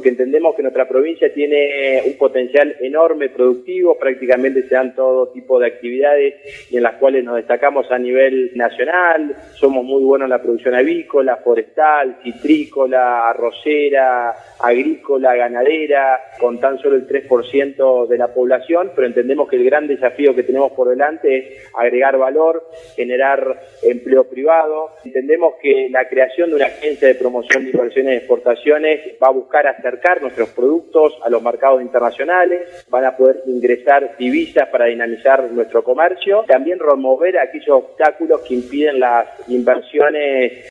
porque entendemos que nuestra provincia tiene un potencial enorme productivo, prácticamente se dan todo tipo de actividades y en las cuales nos destacamos a nivel nacional. Somos muy buenos en la producción avícola, forestal, citrícola, arrocera, agrícola, ganadera, con tan solo el 3% de la población, pero entendemos que el gran desafío que tenemos por delante es agregar valor, generar empleo privado. Entendemos que la creación de una agencia de promoción de inversiones y exportaciones va a buscar acercar nuestros productos a los mercados internacionales, van a poder ingresar divisas para dinamizar nuestro comercio, también remover aquellos obstáculos que impiden las inversiones